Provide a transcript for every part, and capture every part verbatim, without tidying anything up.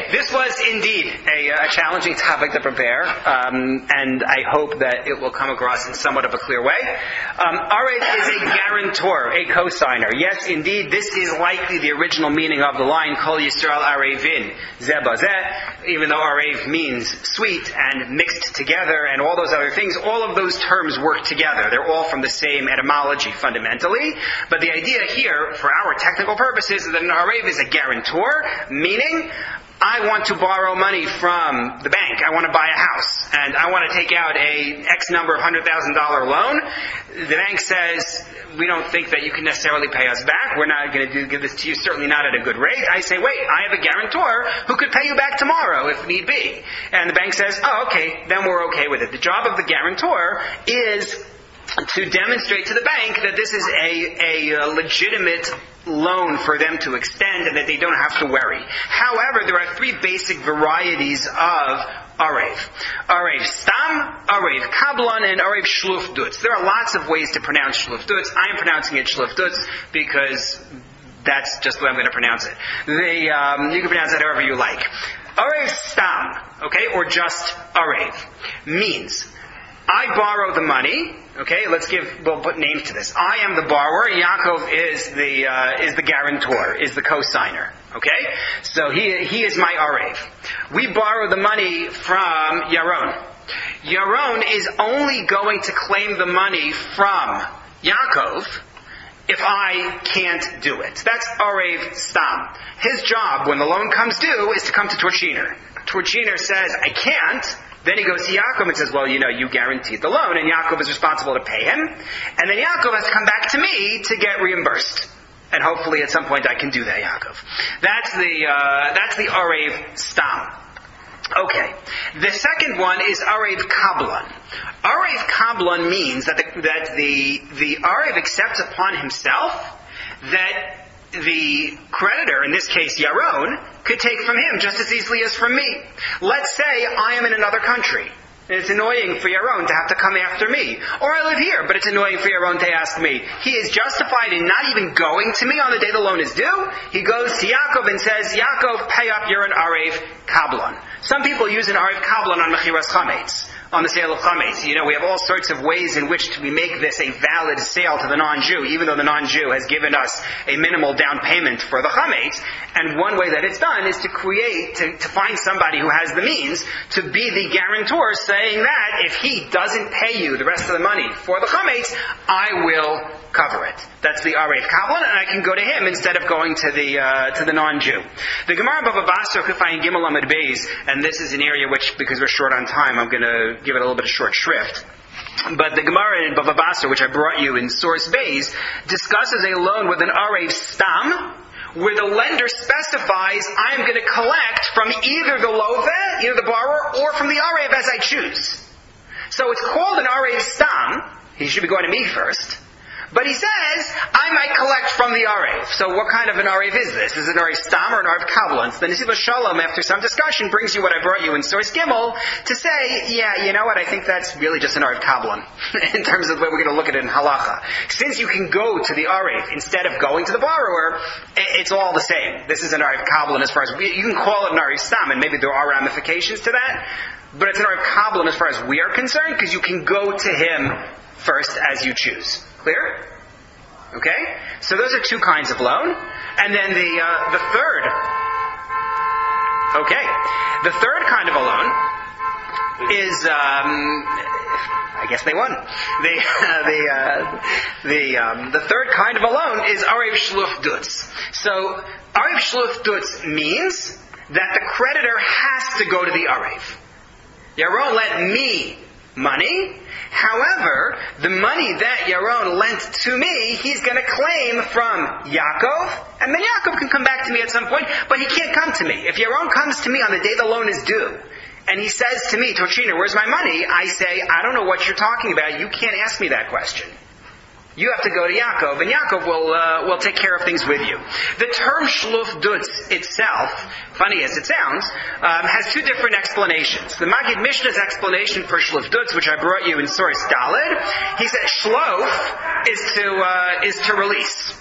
this was indeed a, a challenging topic to prepare, um, and I hope that it will come across in somewhat of a clear way. Um, Arev is a guarantor, a cosigner. Yes, indeed, this is likely the original meaning of the line, Kol Yisrael Arevin, Zeh Bazeh, even though Arev means sweet and mixed together and all those other things, all of those terms work together. They're all from the same etymology fundamentally, but the idea here, for our technical purposes, is that an Arev is a guarantor, meaning I want to borrow money from the bank. I want to buy a house, and I want to take out a X number of hundred thousand dollar loan. The bank says, we don't think that you can necessarily pay us back. We're not going to do, give this to you, certainly not at a good rate. I say, wait, I have a guarantor who could pay you back tomorrow if need be. And the bank says, oh, okay, then we're okay with it. The job of the guarantor is to demonstrate to the bank that this is a, a legitimate loan for them to extend and that they don't have to worry. However, there are three basic varieties of Arev. Arev Stam, Arev Kablan, and Arev Shluf Dutz. There are lots of ways to pronounce Shluf Dutz. I am pronouncing it Shluf Dutz because that's just the way I'm going to pronounce it. The, um, you can pronounce it however you like. Arev Stam, okay, or just Arev, means I borrow the money. Okay, let's give, we'll put names to this. I am the borrower. Yaakov is the, uh, is the guarantor, is the cosigner. Okay? So he, he is my Arev. We borrow the money from Yaron. Yaron is only going to claim the money from Yaakov if I can't do it. That's Arev Stam. His job, when the loan comes due, is to come to Torshiner. Torshiner says, I can't. Then he goes to Yaakov and says, well, you know, you guaranteed the loan, and Yaakov is responsible to pay him. And then Yaakov has to come back to me to get reimbursed. And hopefully at some point I can do that, Yaakov. That's the, uh, that's the Arev Stam. Okay. The second one is Arev Kablan. Arev Kablan means that the, that the, the Arev accepts upon himself that the creditor, in this case Yaron, could take from him just as easily as from me. Let's say I am in another country. And it's annoying for Yaron to have to come after me. Or I live here, but it's annoying for Yaron to ask me. He is justified in not even going to me on the day the loan is due. He goes to Yaakov and says, Yaakov, pay up, you're an Arev Kablan. Some people use an Arev Kablan on Mechiras Chametz, on the sale of chametz. You know, we have all sorts of ways in which we make this a valid sale to the non-Jew, even though the non-Jew has given us a minimal down payment for the chametz. And one way that it's done is to create, to, to find somebody who has the means to be the guarantor, saying that if he doesn't pay you the rest of the money for the chametz, I will cover it. That's the Arev Kablan, and I can go to him instead of going to the uh, to the non-Jew. The Gemara Bava Basra Kufayin Gimel Amud Beis, and this is an area which, because we're short on time, I'm going to give it a little bit of short shrift. But the Gemara in Bava Basra, which I brought you in Source Beis, discusses a loan with an Arev Stam, where the lender specifies I am going to collect from either the Loveh, either the borrower, or from the Arev as I choose. So it's called an Arev Stam. He should be going to me first. But he says, I might collect from the Arev. So what kind of an Arev is this? Is it an Arev Stam or an Arev Kablan? So the Nesiva Shalom, after some discussion, brings you what I brought you in Source Gimel to say, yeah, you know what, I think that's really just an Arev Kablan in terms of the way we're going to look at it in Halacha. Since you can go to the Arev instead of going to the borrower, it's all the same. This is an Arev Kablan as far as, we, you can call it an Arev Stam, and maybe there are ramifications to that, but it's an Arev Kablan as far as we are concerned, because you can go to him first as you choose. Clear? Okay? So those are two kinds of loan. And then the uh, the third, okay, the third kind of a loan is, um, I guess they won. The uh, the uh, the um, the third kind of a loan is Arev Shluf Dutz. So Arev Shluf Dutz means that the creditor has to go to the Arev. Yaron lent me money. However, the money that Yaron lent to me, he's going to claim from Yaakov, and then Yaakov can come back to me at some point, but he can't come to me. If Yaron comes to me on the day the loan is due, and he says to me, Torshiner, where's my money? I say, I don't know what you're talking about. You can't ask me that question. You have to go to Yaakov, and Yaakov will uh, will take care of things with you. The term Shluf Dutz itself, funny as it sounds, um, has two different explanations. The Magid Mishnah's explanation for Shluf Dutz, which I brought you in Source Daled, he said Shlof is to uh, is to release.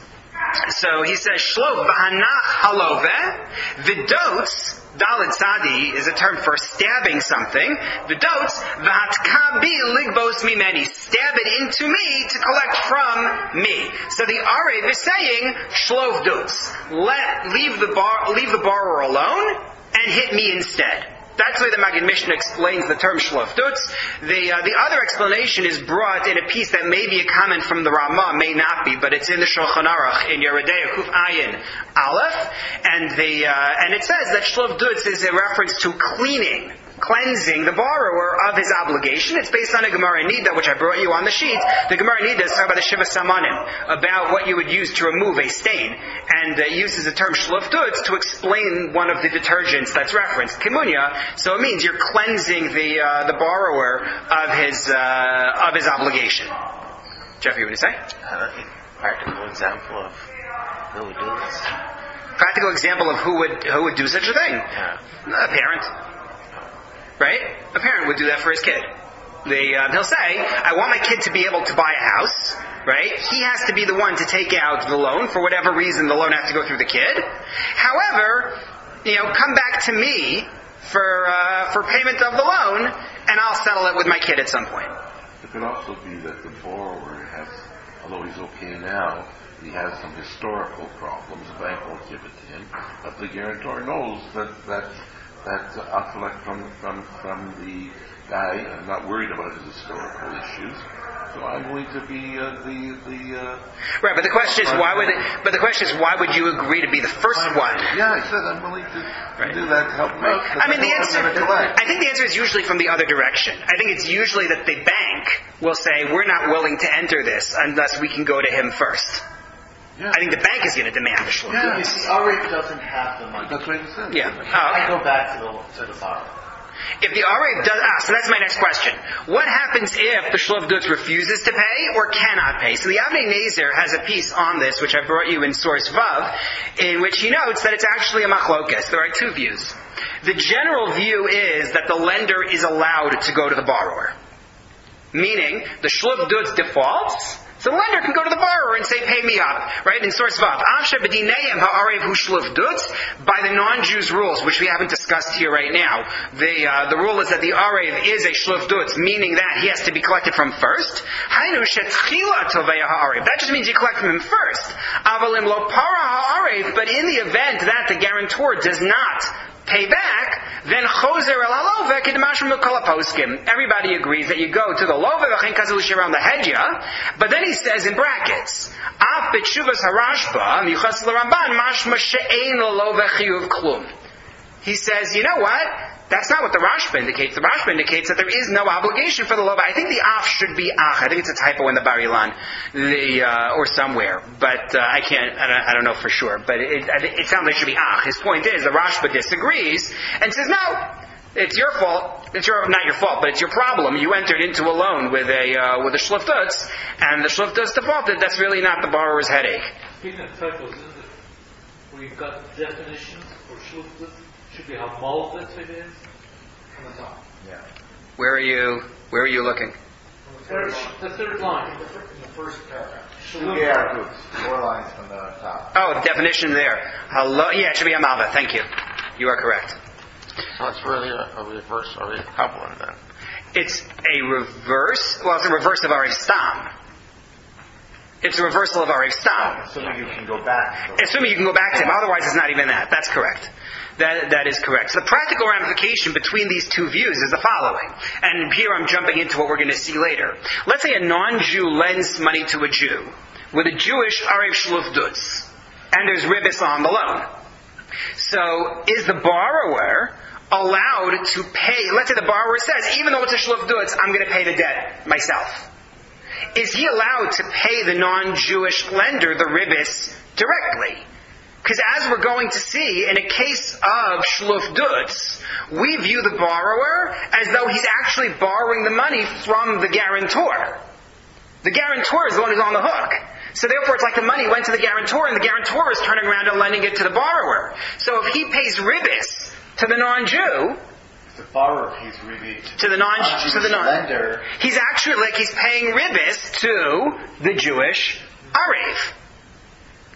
So he says, Shlov v'hanach halove, v'dotes, Dalit Sadi is a term for stabbing something. V'dotes, v'hatkabi ligbos mimeni, stab it into me to collect from me. So the Arev is saying, Shlov dotes, let, leave the bar, leave the borrower alone, and hit me instead. That's the way the Maggid Mishnah explains the term shlov dutz. The uh, the other explanation is brought in a piece that may be a comment from the Ramah, may not be, but it's in the Shulchan Aruch in Yoreh De'ah Kuf Ayin Aleph, and the uh, and it says that shlov dutz is a reference to cleaning, cleansing the borrower of his obligation. It's based on a Gemara Nida, which I brought you on the sheet. The Gemara Nida is talking about the Shiva Samanim, about what you would use to remove a stain, and uh, uses the term shlov dutz to explain one of the detergents that's referenced, kimunya. So it means you're cleansing the uh, the borrower of his uh, of his obligation. Jeffrey, what do you say? Uh, practical example of who would do this. Practical example of who would who would do such a thing. Yeah. A parent. Right? A parent would do that for his kid. They, uh, he'll say, I want my kid to be able to buy a house, right? He has to be the one to take out the loan. For whatever reason, the loan has to go through the kid. However, you know, come back to me for uh, for payment of the loan, and I'll settle it with my kid at some point. It could also be that the borrower has, although he's okay now, he has some historical problems. The bank won't give it to him, but the guarantor knows that that that uh, I'll collect from from from the guy. I'm not worried about his historical issues, so I'm going to be uh, the the. Uh, right, but the question is why would it, but the question is why would you agree to be the first one? Yeah, I said I'm willing to, right. to do that to help me. I mean, the answer. I think the answer is usually from the other direction. I think it's usually that the bank will say we're not willing to enter this unless we can go to him first. Yeah. I think the bank is going to demand the shlov. Yeah. The Arev doesn't have the money. That's what he said. Yeah. Oh, I go back to the to the borrower. If the Arev does, ah, so that's my next question. What happens if the shlov dutz refuses to pay or cannot pay? So the Avnei Nezer has a piece on this, which I brought you in source Vav, in which he notes that it's actually a machlokes. There are two views. The general view is that the lender is allowed to go to the borrower, meaning the shlov dutz defaults. So the lender can go to the borrower and say, pay me up, right? In source Vav. By the non-Jews' rules, which we haven't discussed here right now, the uh, the rule is that the Arev is a shlov dutz, meaning that he has to be collected from first. That just means you collect from him first. But in the event that the guarantor does not pay back, then choser el halove k'd'mashma mikol haposkim. Everybody agrees that you go to the love v'chein kazulish around the hedya, but then he says in brackets, af b'tshuvas harashba michas l'ramban mashma she'ein l'love chiyuv klum. He says, you know what? That's not what the Rashba indicates. The Rashba indicates that there is no obligation for the lova. I think the af should be ach. I think it's a typo in the Bar Ilan, the uh, or somewhere, but uh, I can't. I don't, I don't know for sure. But it, it sounds like it should be ach. His point is the Rashba disagrees and says, no, it's your fault. It's your not your fault, but it's your problem. You entered into a loan with a uh, with a shlov dutz, and the shlov dutz defaulted. That's really not the borrower's headache. Speaking of typos, isn't it? We've got definitions for shlov dutz. Should be how malvus it is on the top. Yeah. Where are you? Where are you looking? The third, the third line. In the first paragraph. Yeah. Four lines from the top. Oh, the definition there. Hello. Yeah, it should be a malva. Thank you. You are correct. So it's really a, a reverse or a coupling then. It's a reverse. Well, it's a reverse of Arev Stam. It's a reversal of Arev Stam. Assuming you can go back. Assuming you can go back to him. Otherwise, it's not even that. That's correct. That, that is correct. So the practical ramification between these two views is the following. And here I'm jumping into what we're going to see later. Let's say a non-Jew lends money to a Jew with a Jewish Arev Shlov dutz, and there's ribis on the loan. So is the borrower allowed to pay? Let's say the borrower says, even though it's a Shlov dutz, I'm going to pay the debt myself. Is he allowed to pay the non-Jewish lender the ribis directly? Because as we're going to see, in a case of shlov dutz, we view the borrower as though he's actually borrowing the money from the guarantor. The guarantor is the one who's on the hook. So therefore it's like the money went to the guarantor and the guarantor is turning around and lending it to the borrower. So if he pays ribis to the non-Jew, the borrower pays ribis to the non to the non lender, he's actually like he's paying ribis to the Jewish Arev.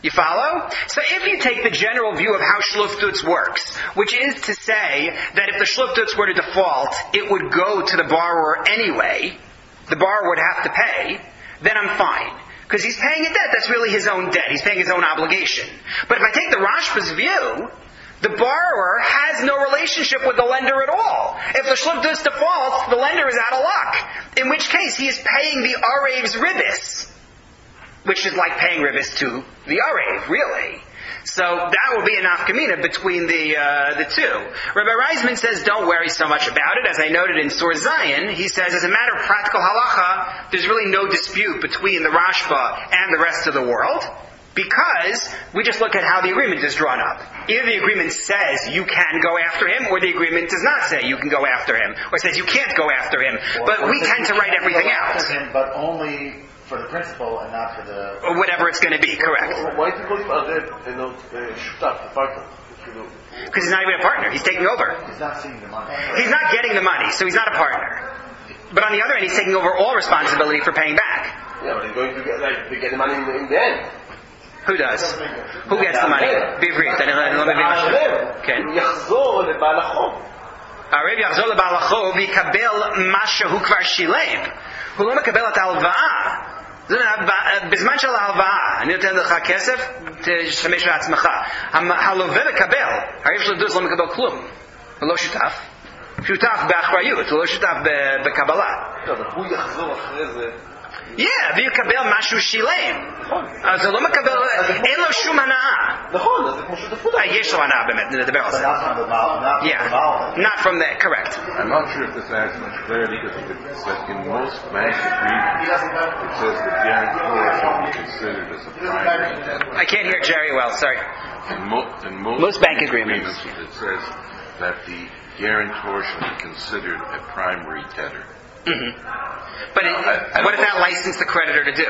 You follow? So if you take the general view of how Shlufdutz works, which is to say that if the Shlufdutz were to default, it would go to the borrower anyway, the borrower would have to pay, then I'm fine. Because he's paying a debt, that's really his own debt. He's paying his own obligation. But if I take the Rashba's view, the borrower has no relationship with the lender at all. If the Shlufdutz defaults, the lender is out of luck. In which case, he is paying the Arev's ribis, which is like paying ribis to the Arev, really. So that will be an nafkamina between the uh, the two. Rabbi Reisman says, don't worry so much about it. As I noted in Sur Zion, he says, as a matter of practical halacha, there's really no dispute between the Rashba and the rest of the world, because we just look at how the agreement is drawn up. Either the agreement says you can go after him, or the agreement does not say you can go after him, or says you can't go after him. Or, but or we tend to write everything out. Him, but only for the principal and not for the... Or whatever it's going to be, correct. Why do you call him Arev and not Shtaf, the partner? Because he's not even a partner. He's taking over. He's not seeing the money. He's not getting the money, so he's not a partner. But on the other hand, he's taking over all responsibility for paying back. Yeah, but he's going to get, like, to get the money in the, in the end. Who does? Who gets the money? בעברית, אני לא מבין מה ש... כן. יחזור לבעל החוב. הערב יחזור לבעל החוב ויקבל מה שהוא כבר שילם. הוא לא מקבל את ההלוואה. בזמן של ההלוואה, אני נותן לך כסף, תשתמש לעצמך. הלווה מקבל, הערב של דוס לא מקבל כלום. הוא לא שותף. שותף באחריות, הוא לא שותף בקבלה. טוב, הוא יחזור אחרי זה. Yeah, ויקבל משהו שילם. אז הוא לא מקבל, אין לו שום הנאה. נכון, אז זה כמו שותפות. יש לו הנאה באמת, נדבר על זה. Yeah, not from the, correct. I'm not sure if this adds much clarity, because it says in most bank agreements, it says the guarantor shall be considered as a primary debtor. I can't hear Jerry well, sorry. In, mo- in most, Most bank agreements. it says that the guarantor shall be considered a primary debtor. Mm-hmm. But it, I, I what does that license the creditor to do?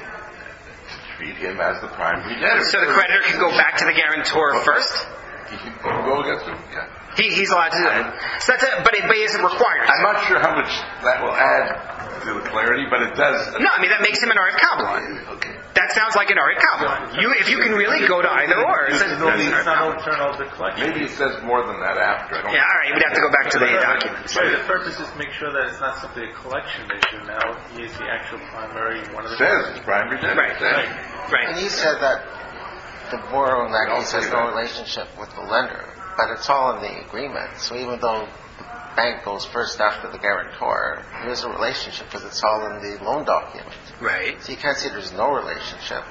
Treat him as the primary debtor. So the creditor can go back to the guarantor first? He can go against him, yeah. He, he's allowed to do that. So that's a, but it, but it isn't required. I'm not sure how much that will add to the clarity, but it does. No, I mean, that makes him an Arev Kabbalah. Okay. That sounds like an Arev Kabbalah. You, if you can really go to either or. It's, It's not overturn the collection. Maybe it says more than that after. I don't yeah, all right, we'd have to go back to the documents. Right, the purpose is to make sure that it's not simply a collection issue. Now he is the actual primary one of the. It says it's primary debtor. Right. Right. Right. And you said that the borrower in that case has no relationship with the lender, but it's all in the agreement. So even though the bank goes first after the guarantor, there's a relationship because it's all in the loan document. Right. So you can't say there's no relationship.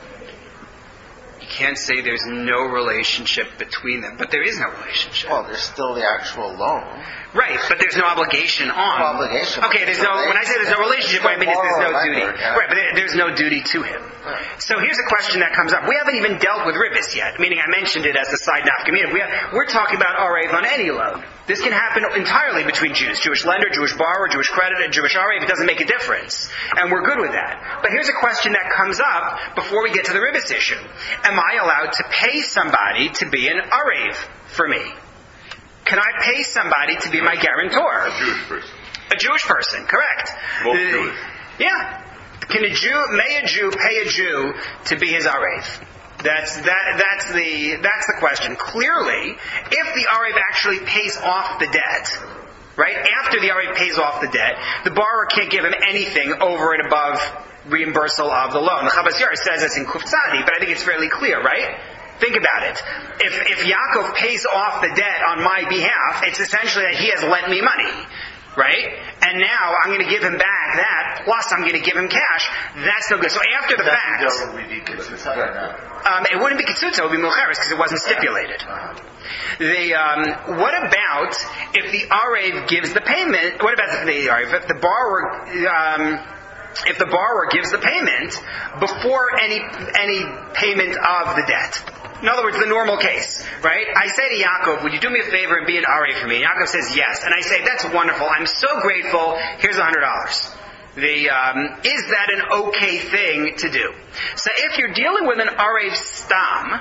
You can't say there's no relationship between them, but there is no relationship. Well, there's still the actual loan. Right, but there's no obligation on. No obligation. Okay, there's no. When I say there's no relationship, what I mean is there's no Borrower, duty. lender, yeah. Right, but there- there's no duty to him. Right. So here's a question that comes up. We haven't even dealt with ribis yet, meaning I mentioned it as a side nafkamina. We have, we're talking about Arev on any loan. This can happen entirely between Jews. Jewish lender, Jewish borrower, Jewish creditor, Jewish Arev. It doesn't make a difference. And we're good with that. But here's a question that comes up before we get to the ribis issue. Am I allowed to pay somebody to be an Arev for me? Can I pay somebody to be my guarantor? A Jewish person. A Jewish person, correct. Both The- Jewish. Yeah. Can a Jew, may a Jew pay a Jew to be his Arev? That's, that, that's the, that's the question. Clearly, if the Arev actually pays off the debt, right, after the Arev pays off the debt, the borrower can't give him anything over and above reimbursal of the loan. The Chabas Yair says this in Kuf Tzadi, but I think it's fairly clear, right? Think about it. If, if Yaakov pays off the debt on my behalf, it's essentially that he has lent me money. Right? And now I'm going to give him back that, plus I'm going to give him cash. That's no good. So after the fact, um, it wouldn't be Kitsutza, it would be Milcheres, because it wasn't stipulated. The, um, what about if the Arev gives the payment, what about the Arev, if the borrower, um, if the borrower gives the payment before any, any payment of the debt? In other words, the normal case, right? I say to Yaakov, would you do me a favor and be an Arev for me? And Yaakov says yes. And I say, that's wonderful. I'm so grateful. Here's a hundred dollars. The, um, is that an okay thing to do? So if you're dealing with an Arev Stam,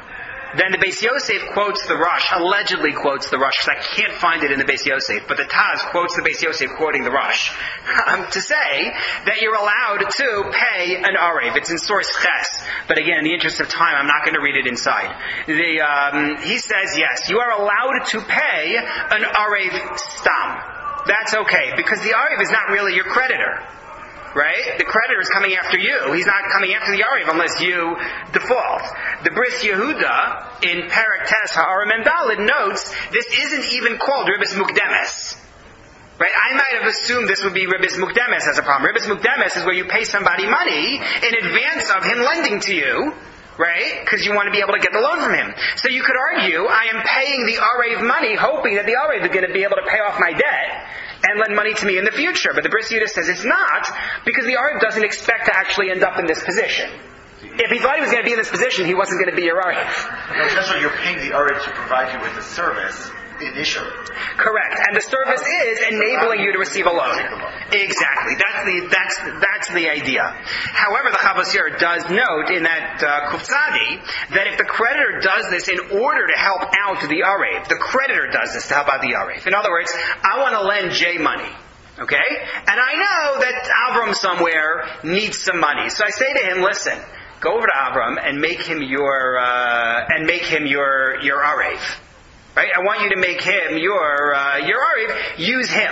then the Beis Yosef quotes the Rosh, allegedly quotes the Rosh, because I can't find it in the Beis Yosef, but the Taz quotes the Beis Yosef quoting the Rosh, um, to say that you're allowed to pay an Arev. It's in source Ches. But again, in the interest of time, I'm not going to read it inside. The, um, he says, yes, you are allowed to pay an Arev Stam. That's okay, because the Arev is not really your creditor. Right? The creditor is coming after you. He's not coming after the Arev unless you default. The Bris Yehuda in Perek Tes Ha'arim and Daled notes this isn't even called Ribbis Mukdemes. Right? I might have assumed this would be Ribbis Mukdemes as a problem. Ribbis Mukdemes is where you pay somebody money in advance of him lending to you. Right? Because you want to be able to get the loan from him. So you could argue, I am paying the Arev money hoping that the Arev is going to be able to pay off my debt and lend money to me in the future. But the Bris Yehuda says it's not, because the Arev doesn't expect to actually end up in this position. If he thought he was going to be in this position, he wasn't going to be your Arev. No, that's what you're paying the Arev to provide you with the service initially. Correct. And the service is enabling you to receive a loan. Exactly. That's the that's that's the idea. However, the Chavos Yair does note in that uh, Kufzadi that if the creditor does this in order to help out the Arev, the creditor does this to help out the Arev. In other words, I want to lend Jay money. Okay? And I know that Avram somewhere needs some money. So I say to him, listen, go over to Avram and make him your uh, and make him your your Arev. Right? I want you to make him your uh, your Arev. Use him,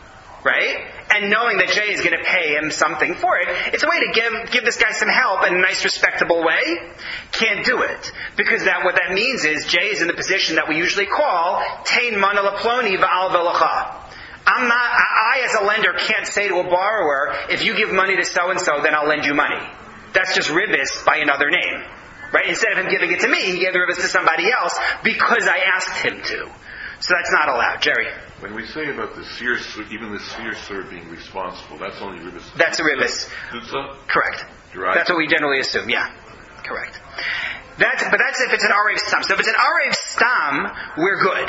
right? And knowing that Jay is going to pay him something for it, it's a way to give give this guy some help in a nice, respectable way. Can't do it because that what that means is Jay is in the position that we usually call Tein Mana Laploni Va'al Velacha. I'm not. I, as a lender, can't say to a borrower, if you give money to so and so, then I'll lend you money. That's just ribbis by another name. Right? Instead of him giving it to me, he gave the ribbis to somebody else because I asked him to. So that's not allowed. Jerry? When we say about the seer, even the seer being responsible, that's only ribbis. That's a ribbis. Correct. Right. That's what we generally assume. Yeah. Correct. That's, but that's if it's an Arev Stam. So if it's an Arev Stam, we're good.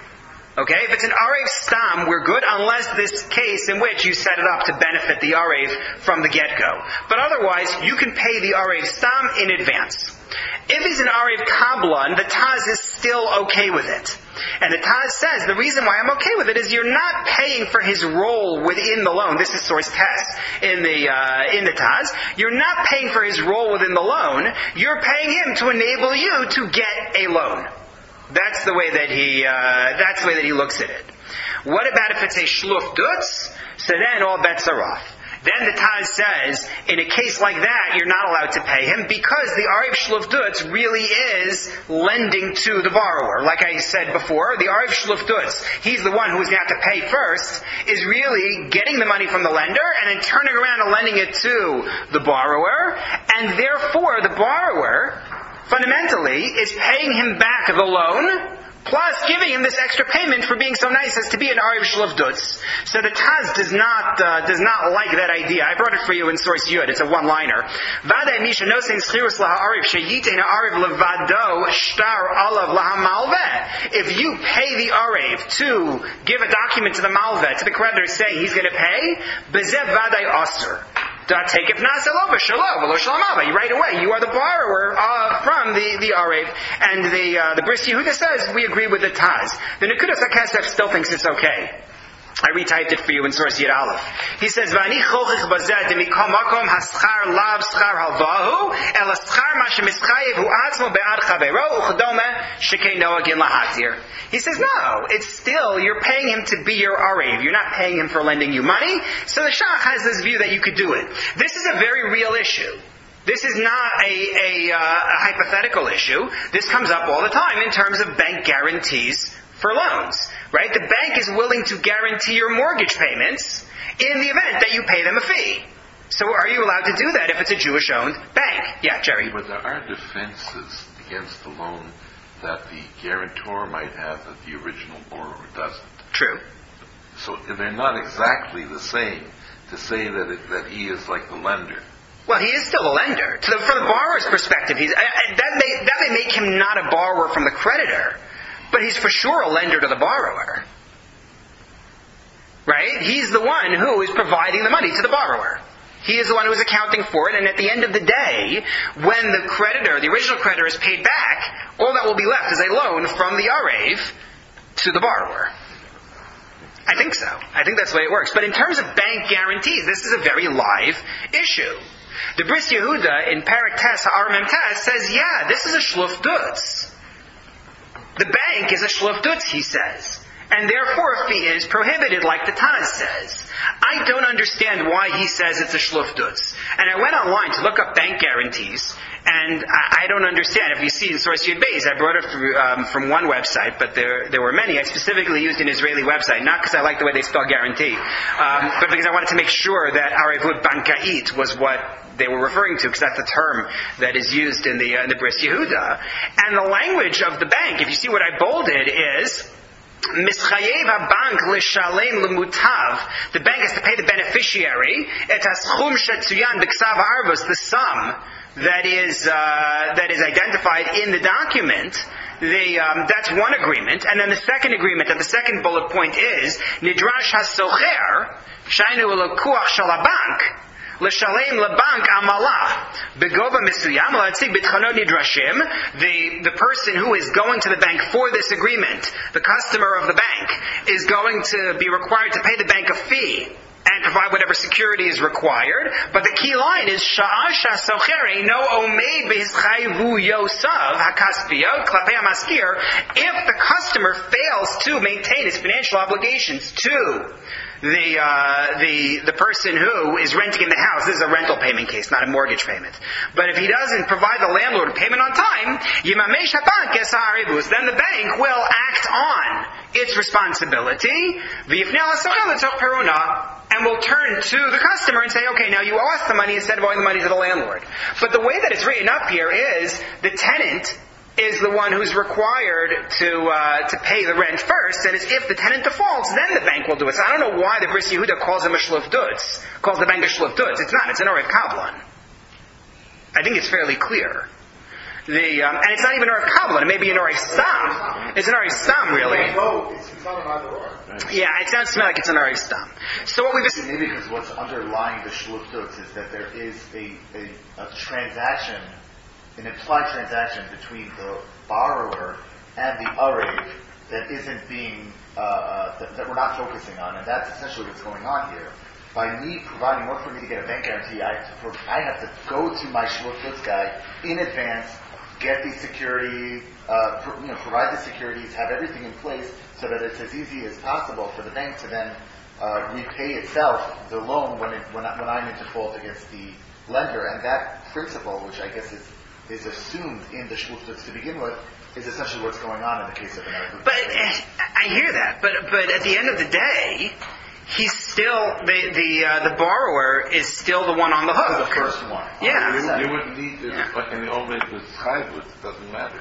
Okay? If it's an Arev Stam, we're good, unless this case in which you set it up to benefit the Arev from the get-go. But otherwise, you can pay the Arev Stam in advance. If he's an Arev Kablan, the Taz is still okay with it. And the Taz says, the reason why I'm okay with it is you're not paying for his role within the loan. This is source test in the, uh, in the Taz. You're not paying for his role within the loan. You're paying him to enable you to get a loan. That's the way that he, uh, that's the way that he looks at it. What about if it's a shluf dutz? So then all bets are off. Then the Taz says, in a case like that, you're not allowed to pay him because the Arev Shluf Dutz really is lending to the borrower. Like I said before, the Arev Shluf Dutz, he's the one who's going to have to pay first, is really getting the money from the lender and then turning around and lending it to the borrower. And therefore, the borrower, fundamentally, is paying him back the loan, plus giving him this extra payment for being so nice as to be an Arev Shluf Dutz. So the Taz does not uh, does not like that idea. I brought it for you in source Yud. It's a one-liner. Vadei misha nosein schirus laha Arev sheyitein Arev levado shtar alav laha malveh. If you pay the Arev to give a document to the malveh, to the creditor saying he's going to pay, bezev vadei aser. Take if nasalova shalom shalom. Right away, you are the borrower uh, from the the Arev, and the uh, the Bris Yehuda says we agree with the Taz. The Nekudas HaKesef still thinks it's okay. I retyped it for you in source Yud Aleph. He says, "Vani chochich bazeh demikol makom haschar lav schar halvahu el haschar ma shemischayev hu atzmo be'ad chavero uchadome shekei noagin lahatir." He says, no, it's still, you're paying him to be your Arev. You're not paying him for lending you money. So the Shach has this view that you could do it. This is a very real issue. This is not a, a, uh, a hypothetical issue. This comes up all the time in terms of bank guarantees for loans. Right? The bank is willing to guarantee your mortgage payments in the event that you pay them a fee. So are you allowed to do that if it's a Jewish-owned bank? Yeah, Jerry. But there are defenses against the loan that the guarantor might have that the original borrower doesn't. True. So they're not exactly the same to say that it, that he is like the lender. Well, he is still a lender. To the, from the borrower's perspective, he's, uh, that, may, that may make him not a borrower from the creditor. But he's for sure a lender to the borrower. Right? He's the one who is providing the money to the borrower. He is the one who is accounting for it, and at the end of the day, when the creditor, the original creditor, is paid back, all that will be left is a loan from the Arev to the borrower. I think so. I think that's the way it works. But in terms of bank guarantees, this is a very live issue. The Bris Yehuda in Parak Tes Ha'ar Mem Tes says, yeah, this is a shluf dutz. The bank is a shluf dutz, he says. And therefore fee is prohibited, like the Taz says. I don't understand why he says it's a shluf dutz. And I went online to look up bank guarantees, and I, I don't understand. If you see in Source Yud Beis, I brought it through, um, from one website, but there there were many. I specifically used an Israeli website, not because I like the way they spell guarantee, um, but because I wanted to make sure that Arevut Bankait was what they were referring to, because that's the term that is used in the, uh, in the Bris Yehuda. And the language of the bank, if you see what I bolded, is Mischayev bank l'shalem l'mutav. The bank has to pay the beneficiary et haschum shetzuyan b'ksav ha'arvos, the sum that is uh, that is identified in the document. The, um, that's one agreement, and then the second agreement, and the second bullet point is nidrash hasocher shainu elokuach shalabank. L'shalem lebank amala begova misuyam l'atzik bitchano nidrashim. The the person who is going to the bank for this agreement, the customer of the bank, is going to be required to pay the bank a fee and provide whatever security is required. But the key line is sha'asha socher no omeid b'hischayvu yosav hakaspiyot klapei hamaskir. If the customer fails to maintain his financial obligations to the uh, the the person who is renting in the house, this is a rental payment case, not a mortgage payment. But if he doesn't provide the landlord payment on time, yimamesh habank es ha'aribus, then the bank will act on its responsibility, v'yifnei l'socher l'tzoch peruna, and will turn to the customer and say, okay, now you owe us the money instead of owing the money to the landlord. But the way that it's written up here is the tenant is the one who's required to uh, to pay the rent first, and it's if the tenant defaults, then the bank will do it. So I don't know why the Bris Yehuda calls him a shluf dutz, calls the bank a shluf dutz. It's not. It's an Orev Kablan. I think it's fairly clear. The um, and it's not even an Orev Kablan. It may be an Orev Stam. It's an Orev Stam, really. Yeah, it sounds to me like it's an Orev Stam. So what we've maybe because what's underlying the shluf dutz is that there is a, a, a transaction, an implied transaction between the borrower and the Arev that isn't being, uh, uh, that, that we're not focusing on, and that's essentially what's going on here. By me providing work for me to get a bank guarantee, I have to, I have to go to my shluf dutz guy in advance, get the security, uh, pro, you know, provide the securities, have everything in place so that it's as easy as possible for the bank to then uh, repay itself the loan when it, when, I, when I'm in default against the lender. And that principle, which I guess is is assumed in the shluf dutz to begin with, is essentially what's going on in the case of an Arevut. But uh, I hear that, but but at the end of the day, he's still the the uh, the borrower is still the one on the hook. The first one. Yeah. You, you wouldn't need this, Yeah. but in the old with chayvut, it doesn't matter.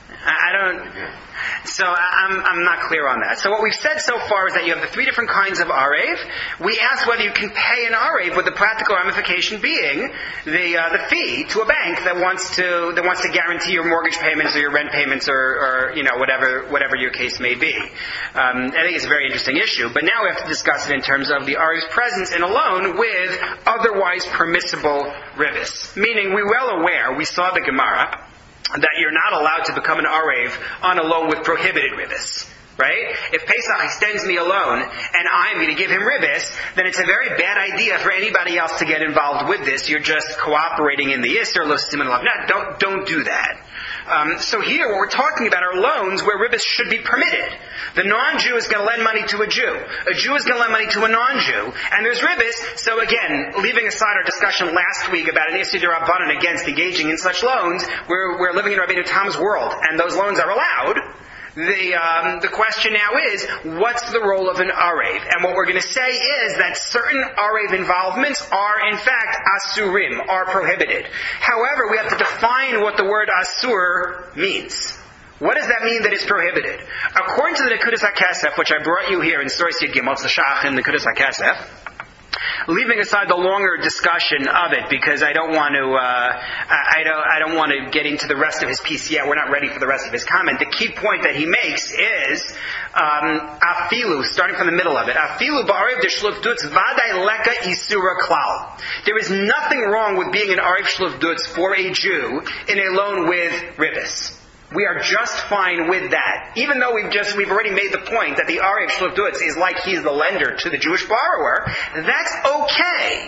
I don't. So I'm I'm not clear on that. So what we've said so far is that you have the three different kinds of Arev. We asked whether you can pay an Arev, with the practical ramification being the uh, the fee to a bank that wants to that wants to guarantee your mortgage payments or your rent payments or, or you know whatever whatever your case may be. Um, I think it's a very interesting issue. But now we have to discuss it in terms of the Arev's presence in a loan with otherwise permissible ribis. Meaning, we're well aware. We saw the Gemara that you're not allowed to become an Arev on a loan with prohibited ribis. Right? If Pesach extends me a loan and I'm going to give him ribis, then it's a very bad idea for anybody else to get involved with this. You're just cooperating in the Isser, Lo Siman Lav. No, don't, don't do that. Um, so here, what we're talking about are loans where ribis should be permitted. The non-Jew is going to lend money to a Jew. A Jew is going to lend money to a non-Jew. And there's ribis. So again, leaving aside our discussion last week about an Isser D'Rabbanan against engaging in such loans, we're, we're living in Rabbeinu Tam's world, and those loans are allowed. The um, the question now is, what's the role of an Arev? And what we're going to say is that certain Arev involvements are, in fact, asurim, are prohibited. However, we have to define what the word asur means. What does that mean that it's prohibited? According to the Nekudas HaKesef, which I brought you here in Source Yud Gimel, it's the Shach in the Nekudas HaKesef, leaving aside the longer discussion of it, because I don't want to, uh, I I don't, I don't want to get into the rest of his piece yet. We're not ready for the rest of his comment. The key point that he makes is, um, afilu, starting from the middle of it, afilu ba'arev deshlufdutz vaday leka isura klal. There is nothing wrong with being an arev shlufdutz for a Jew in a loan with ribis. We are just fine with that. Even though we've just, we've already made the point that the Arev Shlufdutz is like he's the lender to the Jewish borrower, that's okay.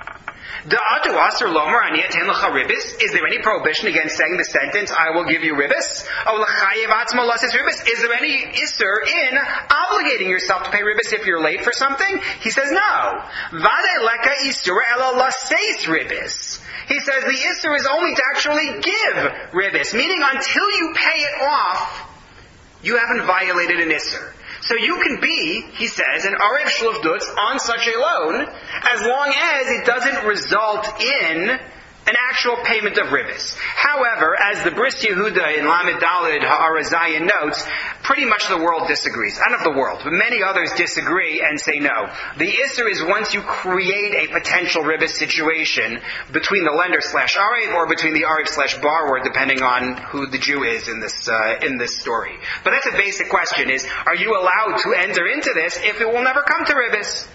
Da'atu asur lomer ani aten lecha ribis? Is there any prohibition against saying the sentence, I will give you ribis? O lechayev atzmo lasis ribis? Is there any isur in obligating yourself to pay ribis if you're late for something? He says no. Vade leka isur ela laseis ribis. He says the isur is only to actually give ribis, meaning until you pay it off, you haven't violated an isur. So you can be, he says, an arev shlufdutz on such a loan, as long as it doesn't result in an actual payment of ribis. However, as the Bris Yehuda in Lamed Daled Ha'arazayin notes, pretty much the world disagrees. I don't know if the world, but many others disagree and say no. The isser is once you create a potential ribis situation between the lender slash arev or between the arev slash borrower, depending on who the Jew is in this uh, in this story. But that's a basic question: is are you allowed to enter into this if it will never come to ribis?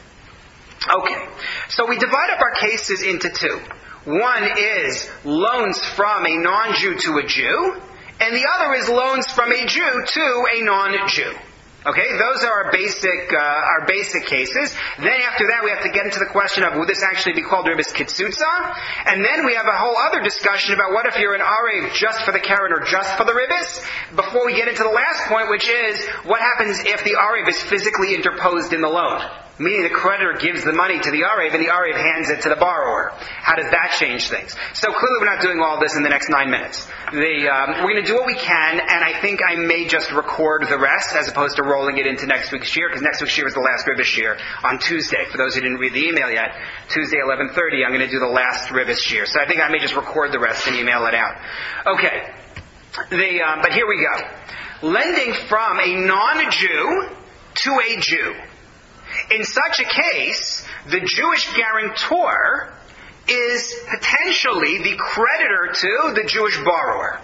Okay, so we divide up our cases into two. One is loans from a non-Jew to a Jew, and the other is loans from a Jew to a non-Jew. Okay, those are our basic uh, our basic cases. Then after that, we have to get into the question of would this actually be called ribis kitsutza? And then we have a whole other discussion about what if you're an arev just for the keren or just for the ribis? Before we get into the last point, which is what happens if the arev is physically interposed in the loan? Meaning the creditor gives the money to the arev and the arev hands it to the borrower. How does that change things? So clearly we're not doing all this in the next nine minutes. The, um, we're going to do what we can, and I think I may just record the rest as opposed to rolling it into next week's shir, because next week's shir is the last ribis shir on Tuesday. For those who didn't read the email yet, Tuesday eleven thirty, I'm going to do the last ribis shir. So I think I may just record the rest and email it out. Okay. The, um, but here we go. Lending from a non-Jew to a Jew. In such a case, the Jewish guarantor is potentially the creditor to the Jewish borrower.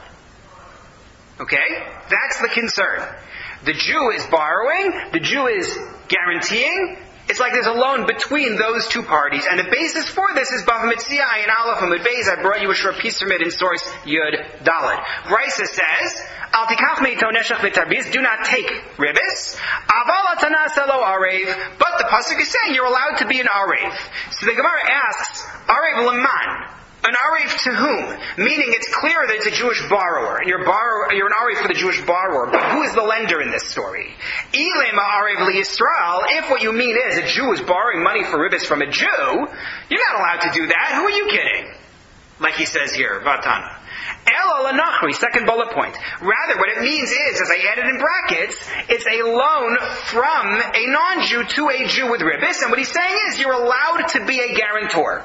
Okay? That's the concern. The Jew is borrowing, the Jew is guaranteeing. It's like there's a loan between those two parties. And the basis for this is Bava Metzia Ayin Aleph Amud Beis. I brought you a short piece from it in source Yud Daled. Brisa says, Al tikach meito neshech v'tarbis, do not take ribis. Aval atanas elo arev. But the pasuk is saying you're allowed to be an arev. So the Gemara asks, arev leman. An arev to whom? Meaning it's clear that it's a Jewish borrower, and you're, borrower, you're an arev for the Jewish borrower, but who is the lender in this story? Ilema arev liYisrael, if what you mean is a Jew is borrowing money for ribis from a Jew, you're not allowed to do that. Who are you kidding? Like he says here, Vatana. El al-Nachri, second bullet point. Rather, what it means is, as I added in brackets, it's a loan from a non-Jew to a Jew with ribis, and what he's saying is you're allowed to be a guarantor.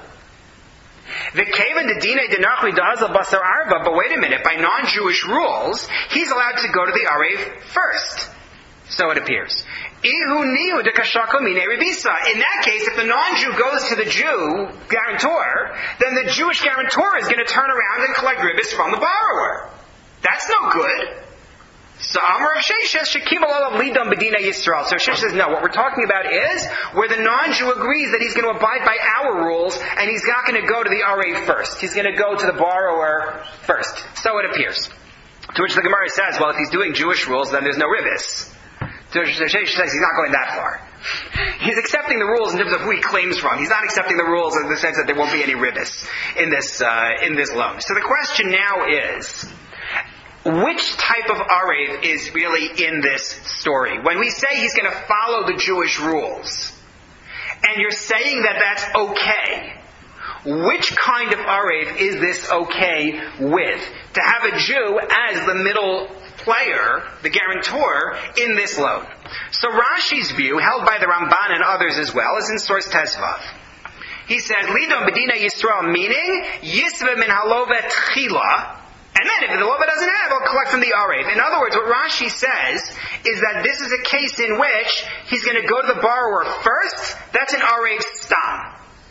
The Kavan the Dina Dinachri Dazal Basar Arva, but wait a minute, by non-Jewish rules, he's allowed to go to the Arev first. So it appears. Ihu niu de kashako mine ribisa. In that case, if the non-Jew goes to the Jew guarantor, then the Jewish guarantor is going to turn around and collect ribis from the borrower. That's no good. So Amar of Sheshes Shekiva Olav Lidam Bedina Yisrael. So Sheshes says, no, what we're talking about is where the non-Jew agrees that he's going to abide by our rules and he's not going to go to the Arev first. He's going to go to the borrower first. So it appears. To which the Gemara says, well, if he's doing Jewish rules, then there's no ribis. So Sheshes says he's not going that far. He's accepting the rules in terms of who he claims from. He's not accepting the rules in the sense that there won't be any ribis in this, uh, in this loan. So the question now is, which type of arev is really in this story? When we say he's going to follow the Jewish rules, and you're saying that that's okay, which kind of arev is this okay with? To have a Jew as the middle player, the guarantor, in this loan. So Rashi's view, held by the Ramban and others as well, is in source Tezvav. He says, Lidom Bedina Yisrael, meaning, Yisve min halovet chila. And then if the Lova doesn't have, I'll collect from the Arev. In other words, what Rashi says is that this is a case in which he's going to go to the borrower first. That's an Arev stam.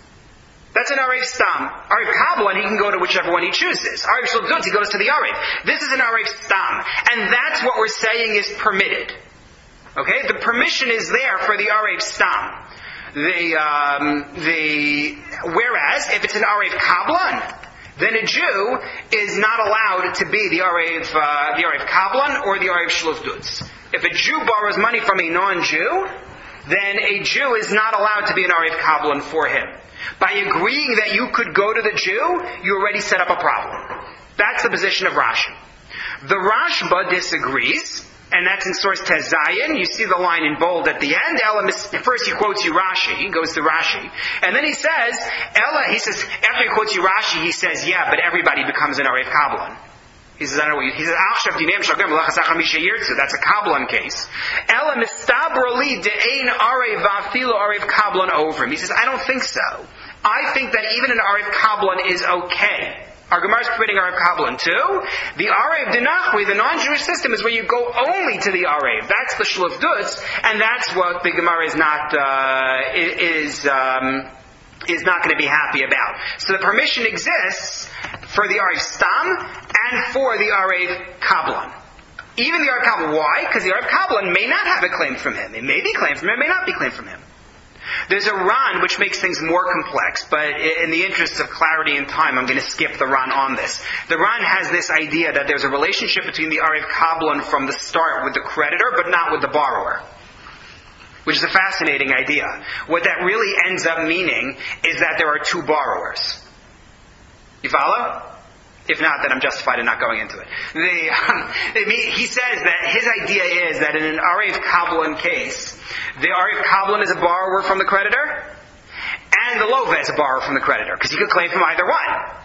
That's an Arev Stam. Arev Kablan, he can go to whichever one he chooses. Arev Shluf Dutz, he goes to the Arev. This is an Arev Stam. And that's what we're saying is permitted. Okay? The permission is there for the Arev Stam. The, um, the, whereas, if it's an Arev Kablan, then a Jew is not allowed to be the Arev, uh, the Arev Kablan or the Arev Shluf Dutz. If a Jew borrows money from a non-Jew, then a Jew is not allowed to be an Arev Kablan for him. By agreeing that you could go to the Jew, you already set up a problem. That's the position of Rashi. The Rashba disagrees, and that's in source Tezayin. You see the line in bold at the end. Ella, first he quotes you Rashi, he goes to Rashi. And then he says, Ella, he says, after he quotes you Rashi, he says, yeah, but everybody becomes an Arev Kablan. He says, I don't know what you, he says, that's a Kablan case. Ella mistabrali de'ein arev va'afilo arev Kablan ovrim. He says, I don't think so. I think that even an arev Kablan is okay. Our Gemara is permitting arev Kablan too. The arev dinachwi, the non-Jewish system, is where you go only to the arev. That's the shluf dutz, and that's what the Gemara is not, uh, is, um, is not going to be happy about. So the permission exists for the Arev Stam and for the Arev Kablan. Even the Arev Kablan. Why? Because the Arev Kablan may not have a claim from him. It may be claimed from him, it may not be claimed from him. There's a Ran which makes things more complex, but in the interest of clarity and time, I'm going to skip the Ran on this. The Ran has this idea that there's a relationship between the Arev Kablan from the start with the creditor, but not with the borrower. Which is a fascinating idea. What that really ends up meaning is that there are two borrowers. You follow? If not, then I'm justified in not going into it. The, um, he says that his idea is that in an Arev Kablan case, the Arev Kablan is a borrower from the creditor, and the Lova is a borrower from the creditor, because he could claim from either one.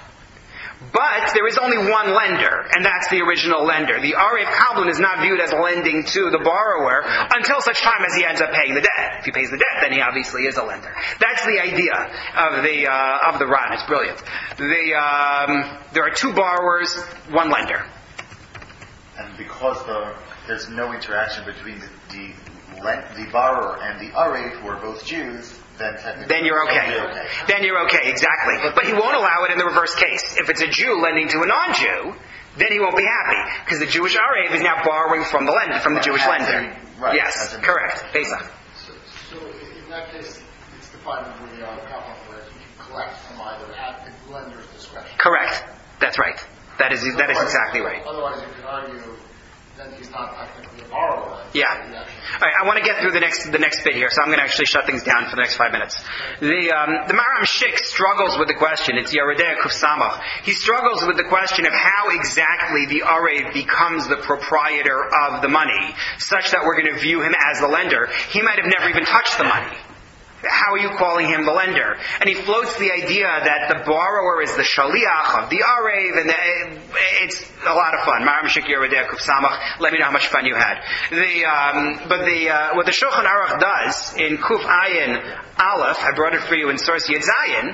But there is only one lender, and that's the original lender. The Arev Kablan is not viewed as lending to the borrower until such time as he ends up paying the debt. If he pays the debt, then he obviously is a lender. That's the idea of the uh, of the Ran. It's brilliant. The, um, there are two borrowers, one lender. And because the, there's no interaction between the, the, the borrower and the Arev, who are both Jews, Then, then you're okay. You're okay. Then you're okay, exactly. But he won't allow it in the reverse case. If it's a Jew lending to a non-Jew, then he won't be happy. Because the Jewish Arev is now borrowing from the lender, from the Jewish As lender. in, right, yes, correct. Pesach. So, so in that case, it's defined with the Arev Kablan where you can collect from either at the lender's discretion. Correct. That's right. That is that is exactly right. Otherwise, you could argue that he's not technically a borrower. Yeah. All right. I want to get through the next the next bit here, so I'm going to actually shut things down for the next five minutes. The um, the Maram Shik struggles with the question. It's Yerodei Kuf Samach. He struggles with the question of how exactly the Arev becomes the proprietor of the money, such that we're going to view him as the lender. He might have never even touched the money. How are you calling him the lender? And he floats the idea that the borrower is the shaliach of the Arev, and the, it's a lot of fun. Maram Shik Yerodei Kuf Samach. Let me know how much fun you had. The, um, but the, uh, what the Shulchan Aruch does in Kuf Ayin Aleph, I brought it for you in source Yud Zayin,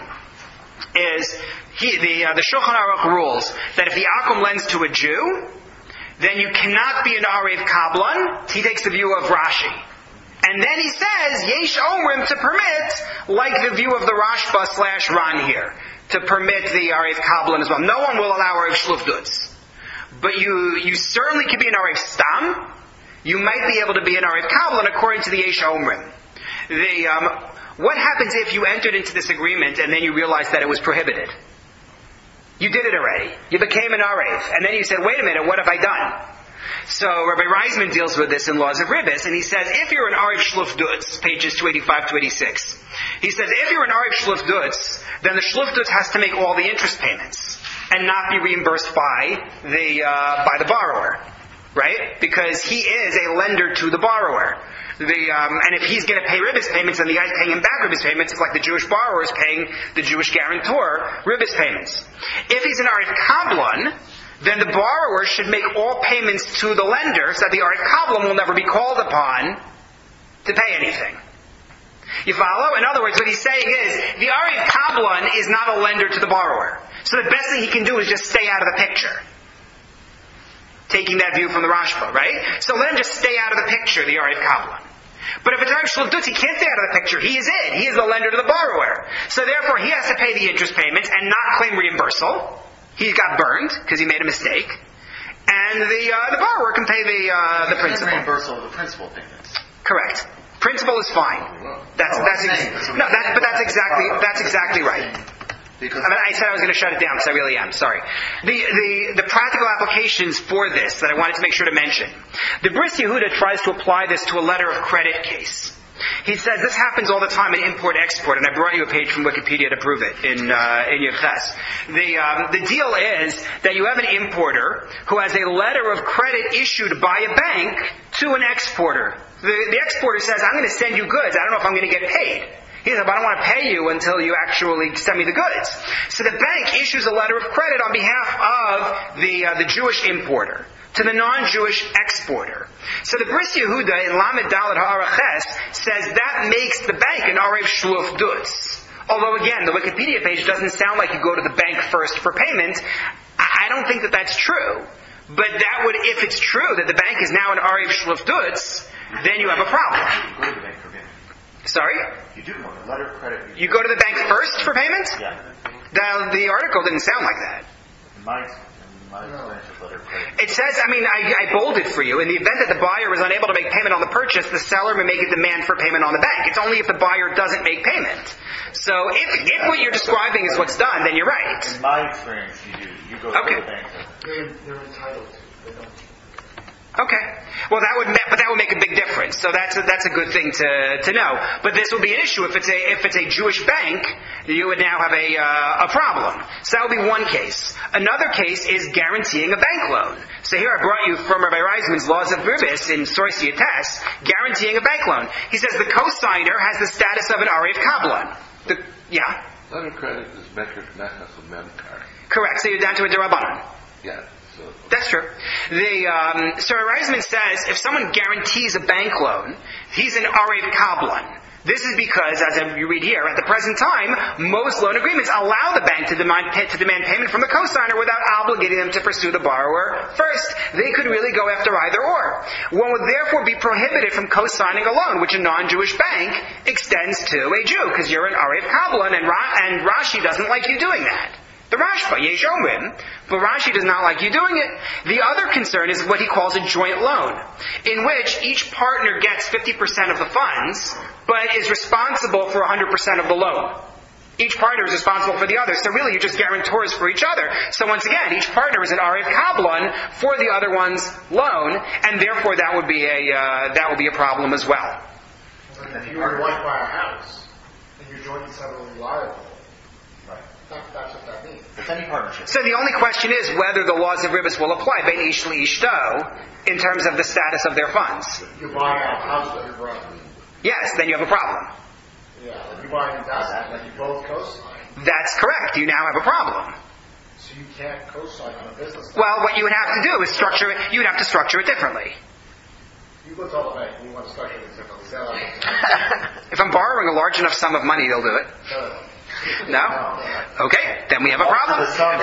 is he, the, uh, the Shulchan Aruch rules that if the Akum lends to a Jew, then you cannot be an Arev Kablan. He takes the view of Rashi. And then he says, Yesh Omrim, to permit, like the view of the Rashba slash Ran here, to permit the Arev Kablan as well. No one will allow Arev Shluf Dutz. But you, you certainly could be an Arev Stam. You might be able to be an Arev Kablan according to the Yesh Omrim. The, um, what happens if you entered into this agreement and then you realized that it was prohibited? You did it already. You became an Arev. And then you said, wait a minute, what have I done? So Rabbi Reisman deals with this in Laws of Ribbis, and he says, if you're an Arev Shluf Dutz, pages two eighty-five to eighty-six, he says, if you're an Arev Shluf Dutz, then the Shluf Dutz has to make all the interest payments, and not be reimbursed by the, uh, by the borrower. Right? Because he is a lender to the borrower. The, um, and if he's going to pay ribbis payments and the guy's paying him back ribbis payments, it's like the Jewish borrower is paying the Jewish guarantor ribbis payments. If he's an Arev Kablan, then the borrower should make all payments to the lender so that the Arev Kablan will never be called upon to pay anything. You follow? In other words, what he's saying is, the Arev Kablan is not a lender to the borrower. So the best thing he can do is just stay out of the picture. Taking that view from the Rashba, right? So let him just stay out of the picture, the Arev Kablan. But if it's Arev Shluf he can't stay out of the picture. He is it. He is the lender to the borrower. So therefore, he has to pay the interest payments and not claim reimbursal. He got burned because he made a mistake. And the uh, the borrower can pay the uh, the principal. Reimbursal of the principal payments. Correct. Principal is fine. That's Oh, that's I'm ex- saying, that's what no. I'm That, saying. but that's exactly that's exactly right. Because I mean, I said I was going to shut it down because I really am. Sorry. The, the the practical applications for this that I wanted to make sure to mention. The Bris Yehuda tries to apply this to a letter of credit case. He says this happens all the time in import-export, and I brought you a page from Wikipedia to prove it in uh, in Yevches. The um, the deal is that you have an importer who has a letter of credit issued by a bank to an exporter. The, the exporter says, "I'm going to send you goods. I don't know if I'm going to get paid." He said, "But I don't want to pay you until you actually send me the goods." So the bank issues a letter of credit on behalf of the uh, the Jewish importer to the non-Jewish exporter. So the Bris Yehuda in Lamed Dalet Ha'araches says that makes the bank an Arev Shluf Dutz. Although again, the Wikipedia page doesn't sound like you go to the bank first for payment. I don't think that that's true. But that would, if it's true that the bank is now an Arev Shluf Dutz, then you have a problem. you go to the bank for payment. Sorry? You do go to letter of credit. You go to the bank first for payment? Yeah. The, the article didn't sound like that. In my, in my experience with letter of credit. It says, I mean, I, I bolded for you, in the event that the buyer is unable to make payment on the purchase, the seller may make a demand for payment on the bank. It's only if the buyer doesn't make payment. So if, if what you're describing is what's done, then you're right. In my experience, you do. You go Okay. to the bank. They're, they're entitled to. They don't. Okay. Well, that would, ma- but that would make a big difference. So that's a, that's a good thing to, to know. But this will be an issue if it's a if it's a Jewish bank. You would now have a uh, a problem. So that would be one case. Another case is guaranteeing a bank loan. So here I brought you from Rabbi Reisman's Laws of Ribis in Source Yates, guaranteeing a bank loan. He says the cosigner has the status of an Arev Kablan. The, yeah, Letter of credit is metric nechas of memkar. correct. So you're down to a derabanan. Yeah. So That's true. The um, so Reisman says if someone guarantees a bank loan, he's an Arev Kablan. This is because, as you read here, at the present time, most loan agreements allow the bank to demand, to demand payment from the cosigner without obligating them to pursue the borrower first. They could really go after either or. One would therefore be prohibited from cosigning a loan, which a non-Jewish bank extends to a Jew, because you're an Arev Kablan, and, Ra- and Rashi doesn't like you doing that. The Rashba, Yesh Omrim, but Rashi does not like you doing it. The other concern is what he calls a joint loan, in which each partner gets fifty percent of the funds, but is responsible for one hundred percent of the loan. Each partner is responsible for the other, so really you're just guarantors for each other. So once again, each partner is an Arev Kablan for the other one's loan, and therefore that would be a uh, that would be a problem as well. If you and your wife buy a house and you're jointly severally liable, Right. that, that's what that means. It's any partnership. So the only question is whether the laws of Ribis will apply, Bein Ish Ishto, in terms of the status of their funds. You're buying a house with your brother. Yes, then you have a problem. Yeah, like you buy an investment that you both co-sign, That's correct. You now have a problem. so you can't co-sign on a business. Well, what you would have to do is structure it, you would have to structure it differently. You go tell the bank, we want to structure this differently. Say that. If I'm borrowing a large enough sum of money, they'll do it. No? Okay, then we have a problem. All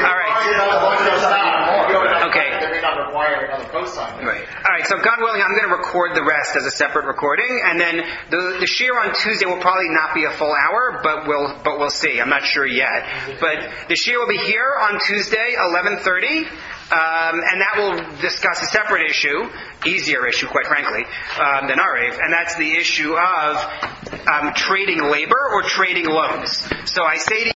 right. Okay. They may not require another co-sign. Right. All right. So God willing, I'm going to record the rest as a separate recording, and then the the shir on Tuesday will probably not be a full hour, but we'll but we'll see. I'm not sure yet. But the shir will be here on Tuesday, eleven thirty. Um, and that will discuss a separate issue, easier issue, quite frankly, um, than Arev, and that's the issue of um, trading labor or trading loans. So I say to